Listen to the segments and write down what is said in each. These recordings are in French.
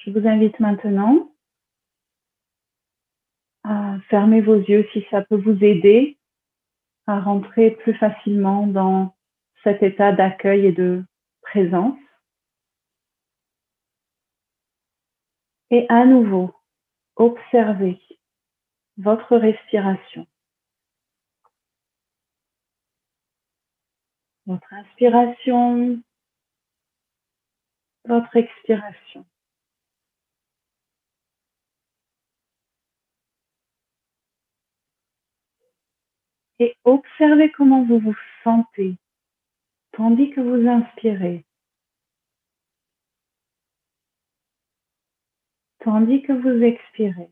Je vous invite maintenant à fermer vos yeux si ça peut vous aider à rentrer plus facilement dans cet état d'accueil et de présence. Et à nouveau, observez votre respiration, votre inspiration, votre expiration. Et observez comment vous vous sentez tandis que vous inspirez, tandis que vous expirez.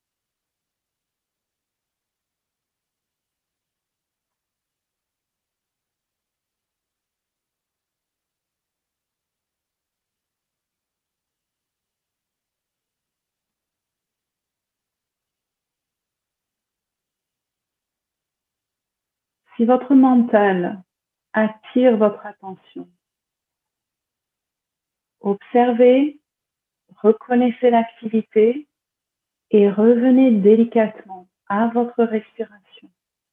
Si votre mental attire votre attention, observez, reconnaissez l'activité et revenez délicatement à votre respiration.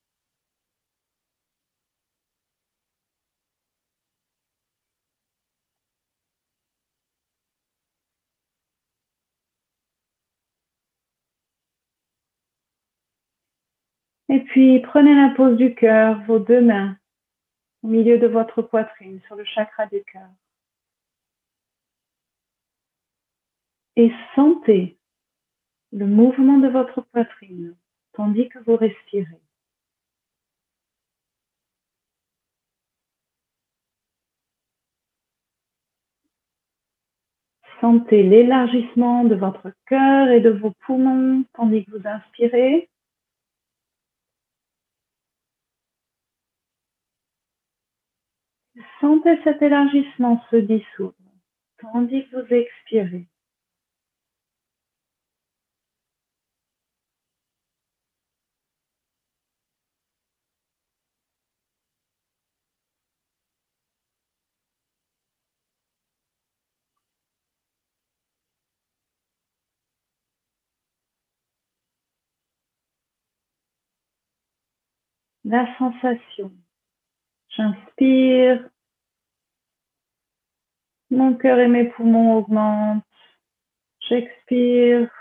Et puis, prenez la pose du cœur, vos deux mains au milieu de votre poitrine, sur le chakra du cœur. Et sentez le mouvement de votre poitrine tandis que vous respirez. Sentez l'élargissement de votre cœur et de vos poumons tandis que vous inspirez. Sentez cet élargissement se dissoudre tandis que vous expirez. La sensation. J'inspire, mon cœur et mes poumons augmentent. J'expire,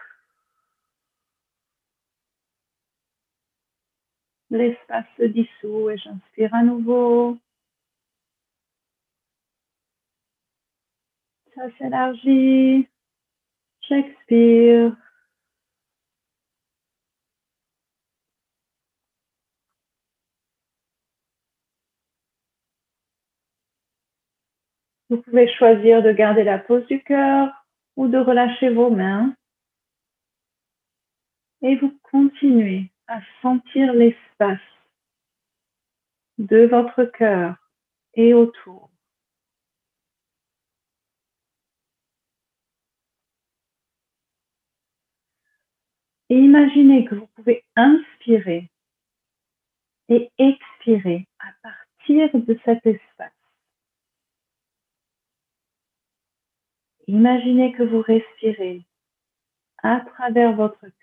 l'espace se dissout et j'inspire à nouveau. Ça s'élargit, j'expire. Vous pouvez choisir de garder la pose du cœur ou de relâcher vos mains. Et vous continuez à sentir l'espace de votre cœur et autour. Et imaginez que vous pouvez inspirer et expirer à partir de cet espace. Imaginez que vous respirez à travers votre cœur.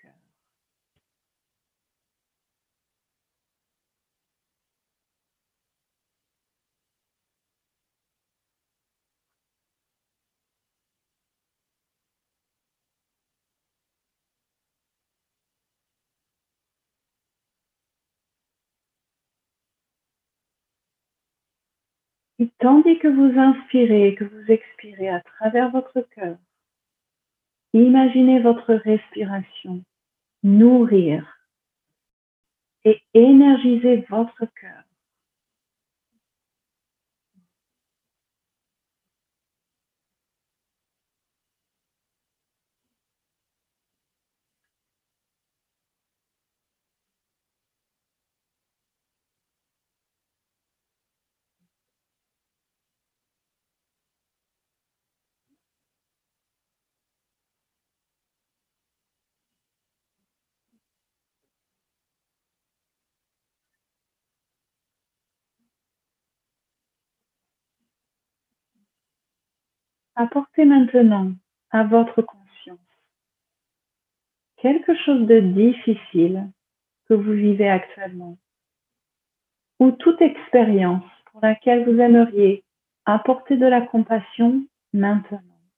Et tandis que vous inspirez et que vous expirez à travers votre cœur, imaginez votre respiration nourrir et énergiser votre cœur. Apportez maintenant à votre conscience quelque chose de difficile que vous vivez actuellement, ou toute expérience pour laquelle vous aimeriez apporter de la compassion maintenant.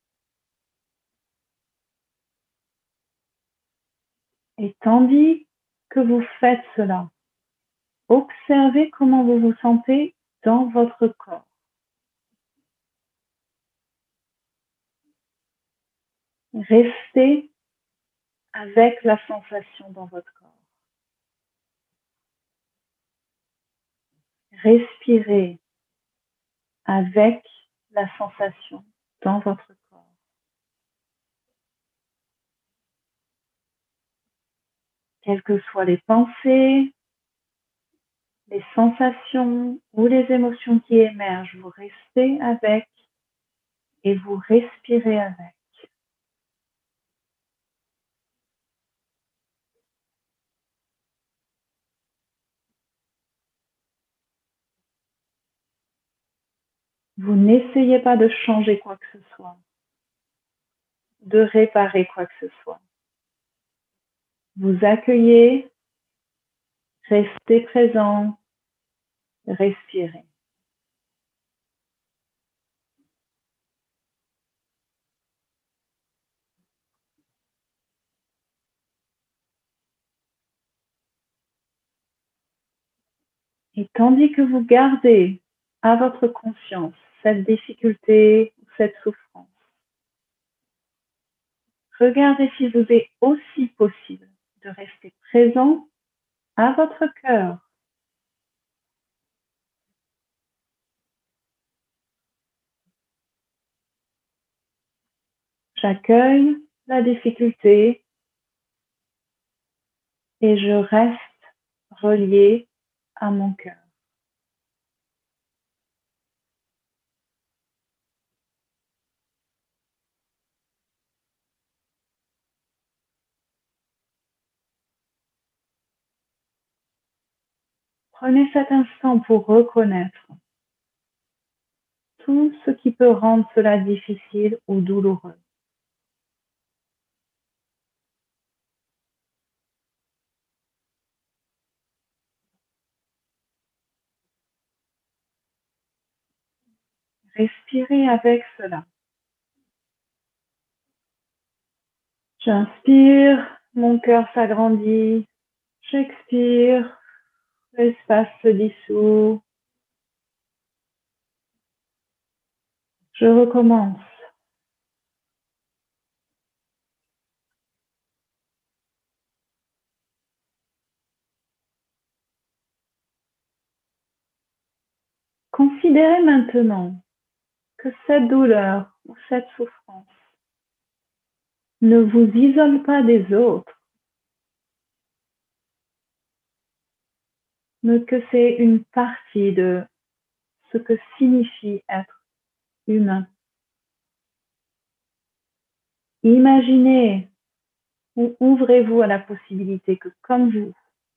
Et tandis que vous faites cela, observez comment vous vous sentez dans votre corps. Restez avec la sensation dans votre corps. Respirez avec la sensation dans votre corps. Quelles que soient les pensées, les sensations ou les émotions qui émergent, vous restez avec et vous respirez avec. Vous n'essayez pas de changer quoi que ce soit, de réparer quoi que ce soit. Vous accueillez, restez présent, respirez. Et tandis que vous gardez à votre conscience cette difficulté ou cette souffrance, regardez s'il vous est aussi possible de rester présent à votre cœur. J'accueille la difficulté et je reste relié à mon cœur. Prenez cet instant pour reconnaître tout ce qui peut rendre cela difficile ou douloureux. Respirez avec cela. J'inspire, mon cœur s'agrandit. J'expire, l'espace se dissout. Je recommence. Considérez maintenant que cette douleur ou cette souffrance ne vous isole pas des autres, mais que c'est une partie de ce que signifie être humain. Imaginez ou ouvrez-vous à la possibilité que, comme vous,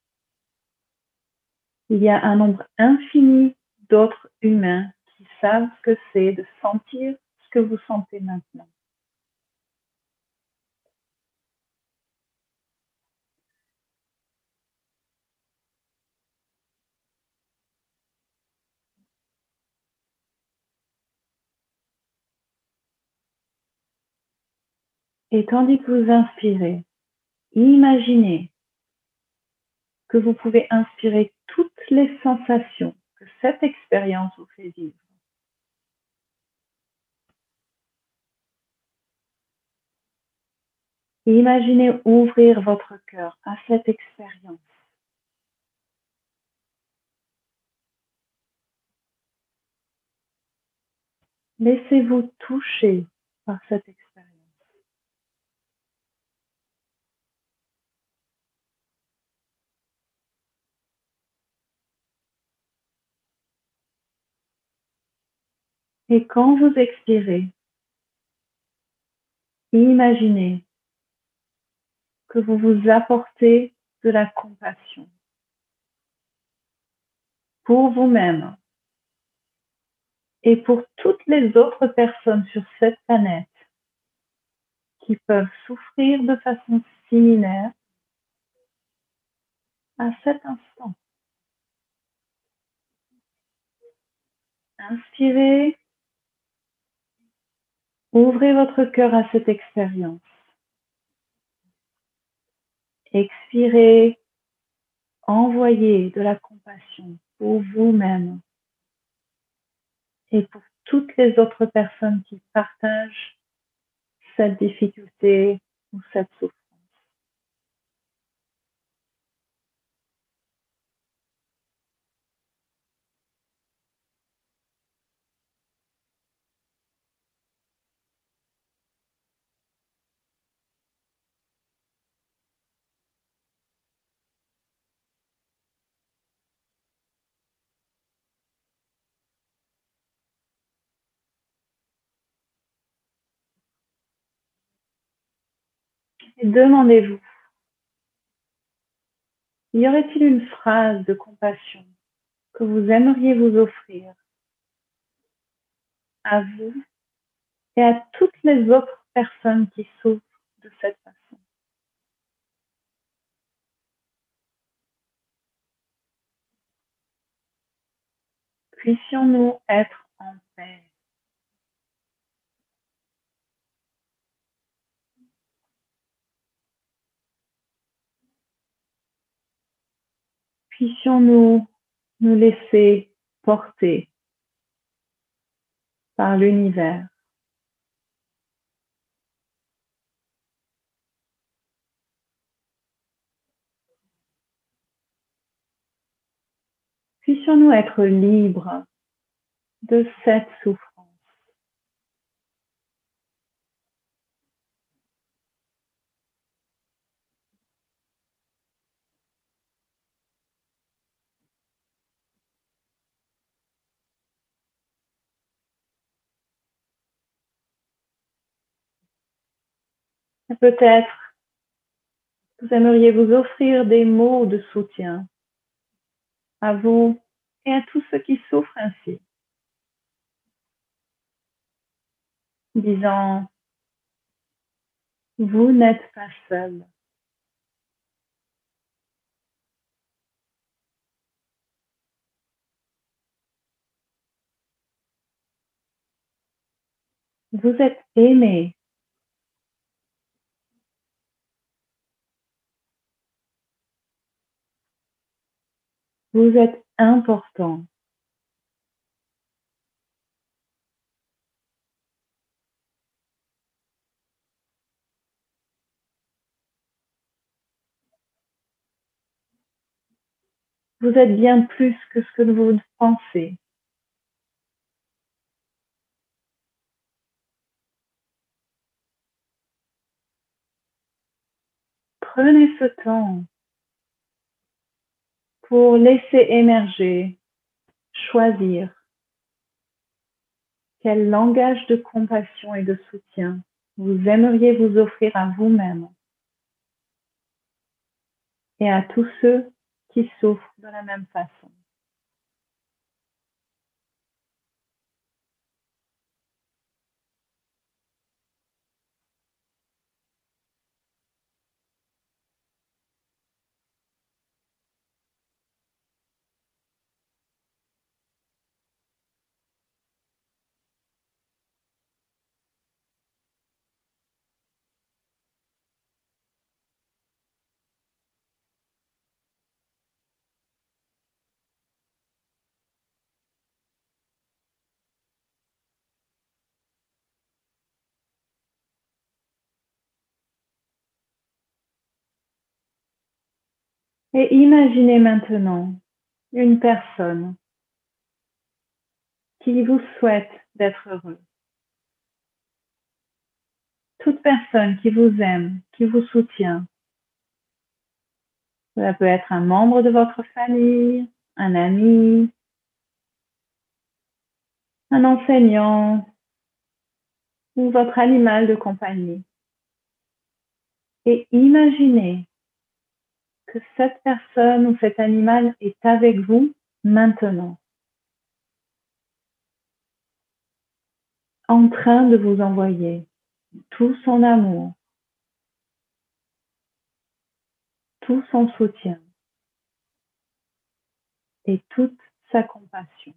il y a un nombre infini d'autres humains qui savent ce que c'est de sentir ce que vous sentez maintenant. Et tandis que vous inspirez, imaginez que vous pouvez inspirer toutes les sensations que cette expérience vous fait vivre. Et imaginez ouvrir votre cœur à cette expérience. Laissez-vous toucher par cette expérience. Et quand vous expirez, imaginez que vous vous apportez de la compassion pour vous-même et pour toutes les autres personnes sur cette planète qui peuvent souffrir de façon similaire à cet instant. Inspirez, ouvrez votre cœur à cette expérience. Expirez, envoyez de la compassion pour vous-même et pour toutes les autres personnes qui partagent cette difficulté ou cette souffrance. Et demandez-vous, y aurait-il une phrase de compassion que vous aimeriez vous offrir à vous et à toutes les autres personnes qui souffrent de cette façon? Puissions-nous être en paix. Puissions-nous nous laisser porter par l'univers. Puissions-nous être libres de cette souffrance. Peut-être vous aimeriez vous offrir des mots de soutien à vous et à tous ceux qui souffrent ainsi, disant, vous n'êtes pas seul. Vous êtes aimé. Vous êtes important. Vous êtes bien plus que ce que vous pensez. Prenez ce temps pour laisser émerger, choisir quel langage de compassion et de soutien vous aimeriez vous offrir à vous-même et à tous ceux qui souffrent de la même façon. Et imaginez maintenant une personne qui vous souhaite d'être heureux. Toute personne qui vous aime, qui vous soutient. Cela peut être un membre de votre famille, un ami, un enseignant ou votre animal de compagnie. Et imaginez que cette personne ou cet animal est avec vous maintenant, en train de vous envoyer tout son amour, tout son soutien et toute sa compassion.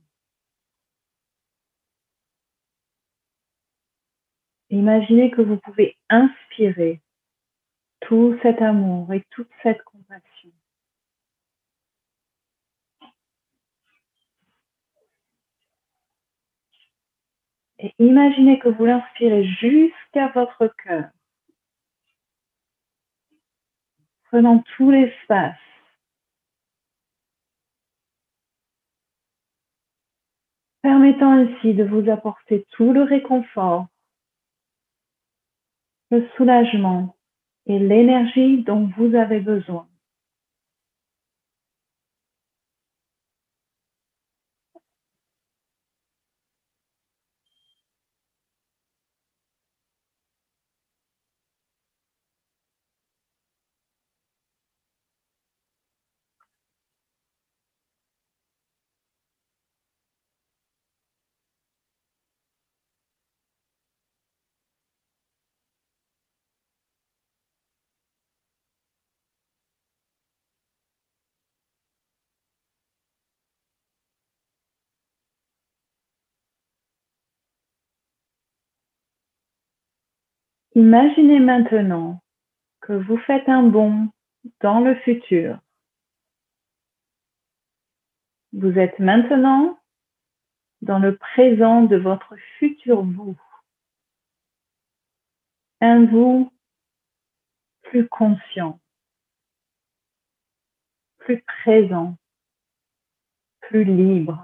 Imaginez que vous pouvez inspirer tout cet amour et toute cette compassion. Et imaginez que vous l'inspirez jusqu'à votre cœur, prenant tout l'espace, permettant ainsi de vous apporter tout le réconfort, le soulagement et l'énergie dont vous avez besoin. Imaginez maintenant que vous faites un bond dans le futur. Vous êtes maintenant dans le présent de votre futur vous. Un vous plus conscient, plus présent, plus libre.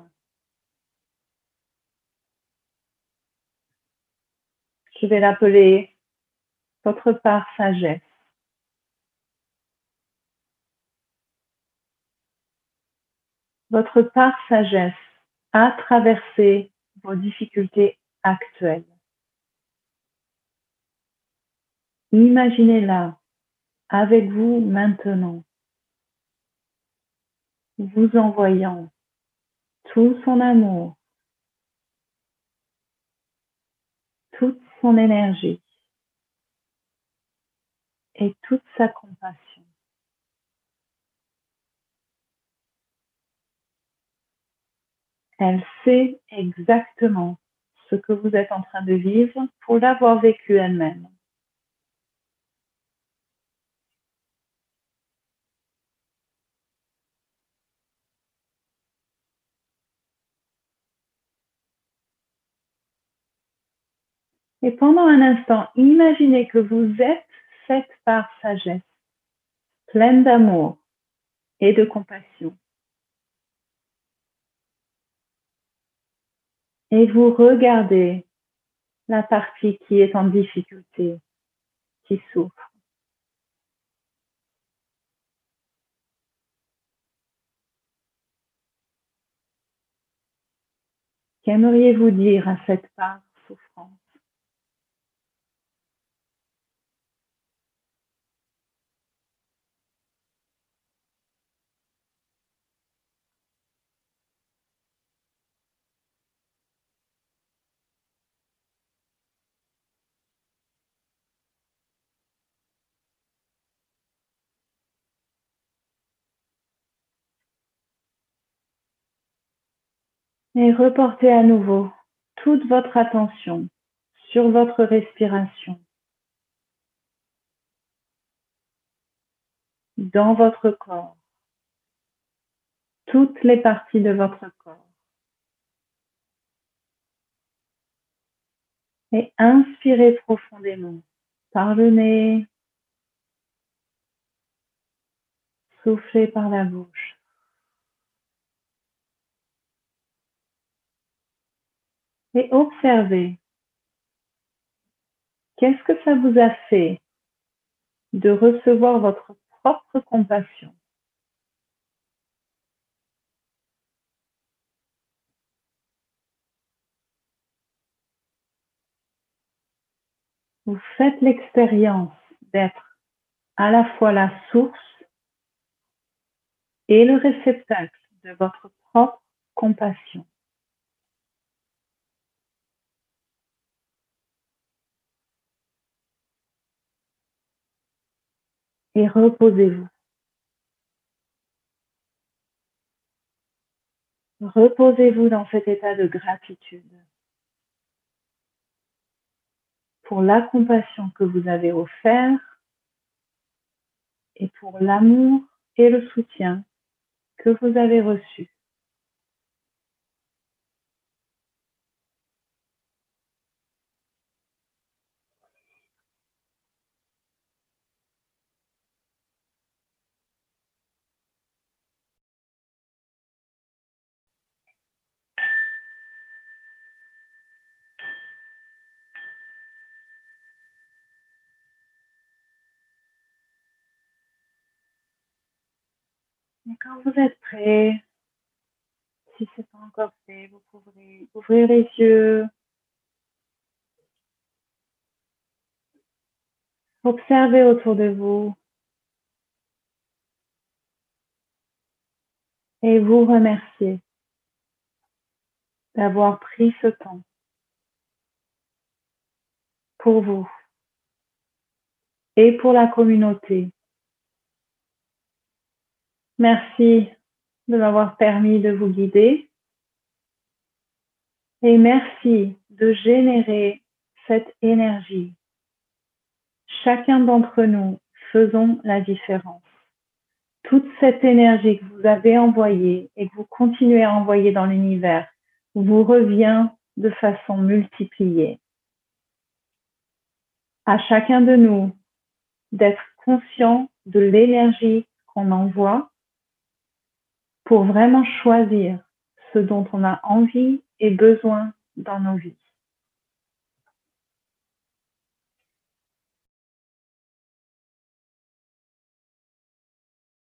Je vais l'appeler votre part sagesse. Votre part sagesse a traversé vos difficultés actuelles. Imaginez-la avec vous maintenant, vous envoyant tout son amour, toute son énergie et toute sa compassion. Elle sait exactement ce que vous êtes en train de vivre pour l'avoir vécu elle-même. Et pendant un instant, imaginez que vous êtes cette part sagesse, pleine d'amour et de compassion. Et vous regardez la partie qui est en difficulté, qui souffre. Qu'aimeriez-vous dire à cette part souffrante? Et reportez à nouveau toute votre attention sur votre respiration, dans votre corps, toutes les parties de votre corps. Et inspirez profondément par le nez, soufflez par la bouche. Et observez, qu'est-ce que ça vous a fait de recevoir votre propre compassion? Vous faites l'expérience d'être à la fois la source et le réceptacle de votre propre compassion. Et reposez-vous. Reposez-vous dans cet état de gratitude pour la compassion que vous avez offert et pour l'amour et le soutien que vous avez reçu. Et quand vous êtes prêt, si ce n'est pas encore fait, vous pouvez ouvrir les yeux, observer autour de vous et vous remercier d'avoir pris ce temps pour vous et pour la communauté. Merci de m'avoir permis de vous guider et merci de générer cette énergie. Chacun d'entre nous faisons la différence. Toute cette énergie que vous avez envoyée et que vous continuez à envoyer dans l'univers vous revient de façon multipliée. À chacun de nous d'être conscient de l'énergie qu'on envoie pour vraiment choisir ce dont on a envie et besoin dans nos vies.